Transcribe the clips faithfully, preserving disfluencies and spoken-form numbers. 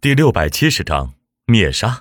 第六百七十章灭杀。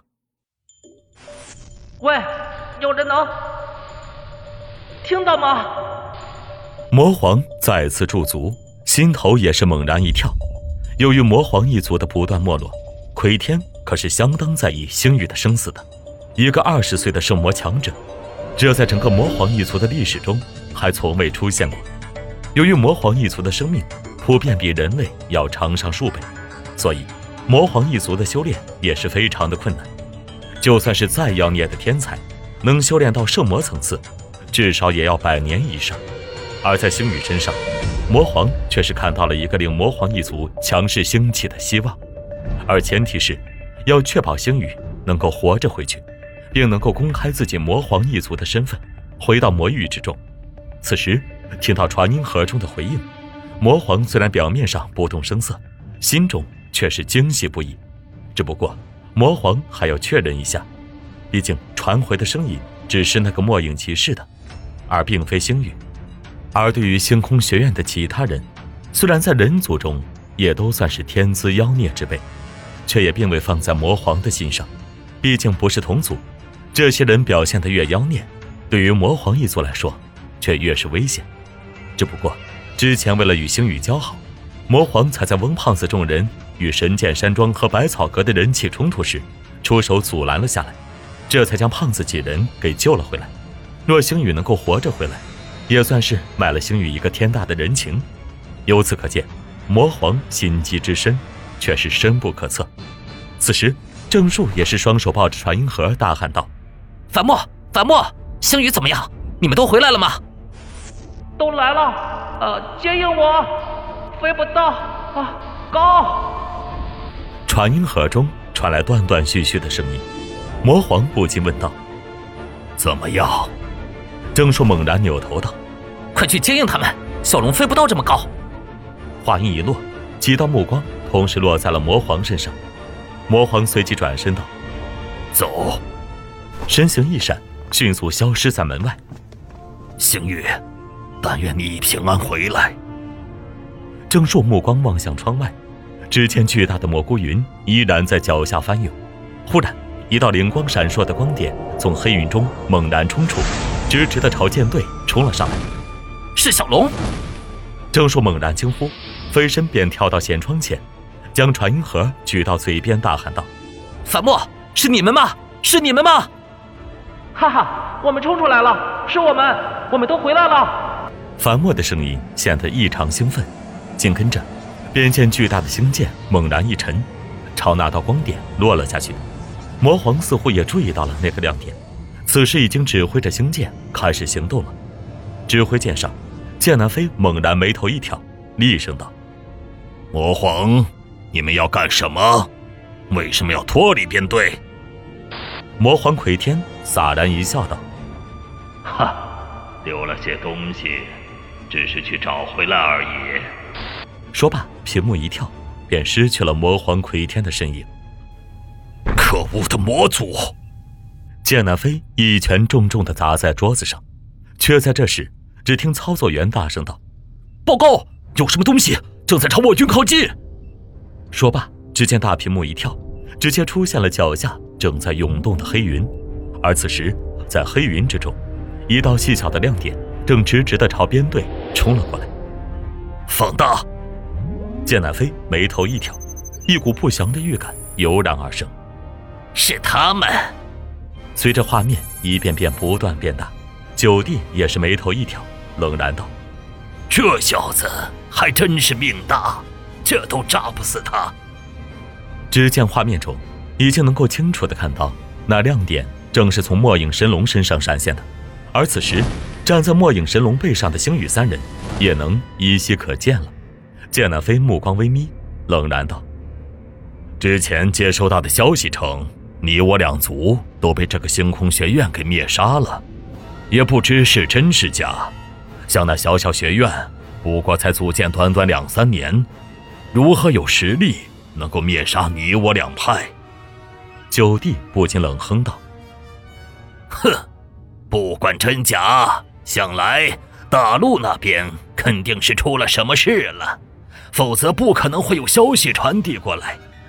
喂，有人能听到吗？ 魔皇再次驻足，心头也是猛然一跳。由于魔皇一族的不断没落，奎天可是相当在意星宇的生死的。一个二十岁的圣魔强者，这在整个魔皇一族的历史中还从未出现过。由于魔皇一族的生命普遍比人类要长上数倍，所以魔皇一族的修炼也是非常的困难。就算是再妖孽的天才，能修炼到圣魔层次，至少也要百年以上。而在星宇身上，魔皇却是看到了一个令魔皇一族强势兴起的希望，而前提是要确保星宇能够活着回去，并能够公开自己魔皇一族的身份，回到魔域之中。此时听到传音盒中的回应，魔皇虽然表面上不动声色，心中却是惊喜不已。只不过魔皇还要确认一下，毕竟传回的声音只是那个末影骑士的，而并非星宇。而对于星空学院的其他人，虽然在人族中也都算是天资妖孽之辈，却也并未放在魔皇的心上。毕竟不是同族，这些人表现得越妖孽，对于魔皇一族来说却越是危险。只不过之前为了与星宇交好，魔皇才在翁胖子众人与神剑山庄和百草阁的人气冲突时出手阻拦了下来，这才将胖子几人给救了回来。若星宇能够活着回来，也算是卖了星宇一个天大的人情。由此可见，魔皇心机之深却是深不可测。此时郑树也是双手抱着传音盒大喊道： 樊墨，樊墨，星宇怎么样？你们都回来了吗？ 都来了，呃，接应我，飞不到啊，高。 传音盒中传来断断续续的声音，魔皇不禁问道：怎么样？郑树猛然扭头道： 快去接应他们，小龙飞不到这么高。 话音一落，几道目光同时落在了魔皇身上。魔皇随即转身道：走。身形一闪，迅速消失在门外。 星宇，但愿你平安回来。 郑树目光望向窗外，只见巨大的蘑菇云依然在脚下翻涌。忽然一道灵光闪烁的光点从黑云中猛然冲出，直直地朝舰队冲了上来。 是小龙！ 郑树猛然惊呼，飞身便跳到舷窗前，将传音盒举到嘴边大喊道： 樊墨，是你们吗？是你们吗？ 哈哈，我们冲出来了，是我们，我们都回来了。 樊墨的声音显得异常兴奋，紧跟着便见巨大的星剑猛然一沉，朝那道光点落了下去。魔皇似乎也注意到了那个亮点，此时已经指挥着星剑开始行动了。指挥剑上，剑南飞猛然眉头一挑，厉声道： 魔皇，你们要干什么？为什么要脱离编队？ 魔皇奎天洒然一笑道： 哈，丢了些东西，只是去找回来而已。 说罢屏幕一跳，便失去了魔皇奎天的身影。 可恶的魔族！ 剑南飞一拳重重地砸在桌子上，却在这时只听操作员大声道： 报告，有什么东西正在朝我军靠近。 说罢只见大屏幕一跳，直接出现了脚下正在涌动的黑云。而此时在黑云之中，一道细小的亮点正直直地朝编队冲了过来。 放大！ 剑南飞眉头一挑，一股不祥的预感油然而生。 是他们！ 随着画面一遍遍不断变大，九弟也是眉头一挑，冷然道： 这小子还真是命大，这都炸不死他。 只见画面中已经能够清楚地看到，那亮点正是从末影神龙身上闪现的，而此时站在末影神龙背上的星宇三人也能依稀可见了。剑南飞目光微眯，冷然道：之前接收到的消息称，你我两族都被这个星空学院给灭杀了，也不知是真是假。像那小小学院，不过才组建短短两三年，如何有实力能够灭杀你我两派？九弟不禁冷哼道： 哼，不管真假，想来大陆那边肯定是出了什么事了，否则不可能会有消息传递过来。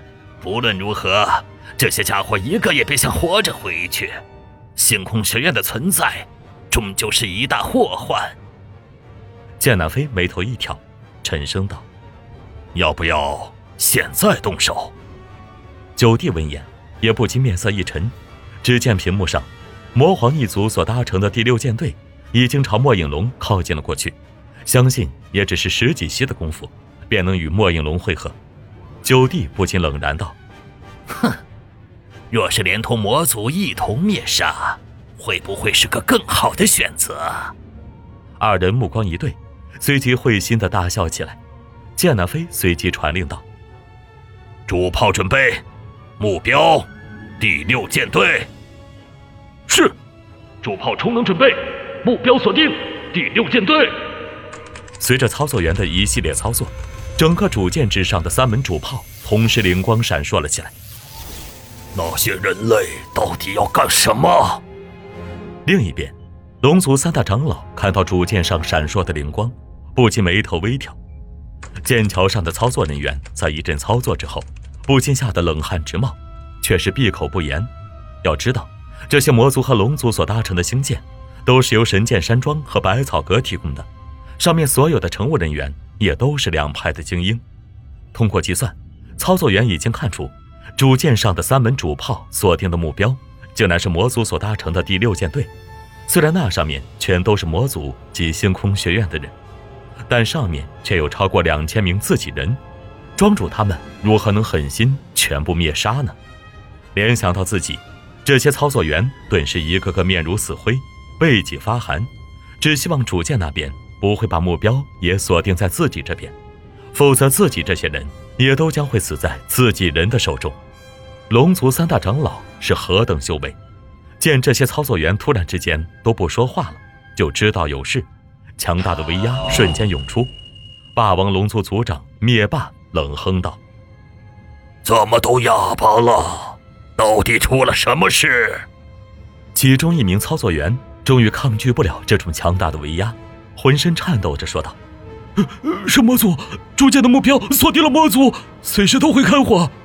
无论如何，这些家伙一个也别想活着回去。星空学院的存在，终究是一大祸患。 剑南飞眉头一挑，沉声道：“ 要不要现在动手？” 九弟闻言也不禁面色一沉，只见屏幕上魔皇一族所搭乘的第六舰队已经朝墨影龙靠近了过去，相信也只是十几息的功夫便能与墨影龙会合。九弟不禁冷然道：“ 哼，若是连同魔族一同灭杀，会不会是个更好的选择？” 二人目光一对，随即会心地大笑起来。剑南飞随即传令道：“ 主炮准备，目标第六舰队。” 是。主炮充能准备，目标锁定第六舰队。 随着操作员的一系列操作，整个主舰之上的三门主炮同时灵光闪烁了起来。 那些人类到底要干什么？ 另一边，龙族三大长老看到主舰上闪烁的灵光，不禁眉头微挑。剑桥上的操作人员在一阵操作之后，不禁吓得冷汗直冒，却是闭口不言。要知道，这些魔族和龙族所搭乘的星舰，都是由神剑山庄和百草阁提供的，上面所有的乘务人员也都是两派的精英。通过计算，操作员已经看出，主舰上的三门主炮锁定的目标，竟然是魔族所搭乘的第六舰队。虽然那上面全都是魔族及星空学院的人，但上面却有超过两千名自己人，庄主他们如何能狠心全部灭杀呢？联想到自己，这些操作员顿时一个个面如死灰，背脊发寒，只希望主舰那边不会把目标也锁定在自己这边，否则自己这些人也都将会死在自己人的手中。龙族三大长老是何等修为，见这些操作员突然之间都不说话了，就知道有事，强大的威压瞬间涌出。霸王龙族族长灭霸冷哼道：“ 怎么都哑巴了？到底出了什么事？” 其中一名操作员终于抗拒不了这种强大的威压，浑身颤抖着说道：“ 是魔族，主舰的目标锁定了魔族，随时都会开火。”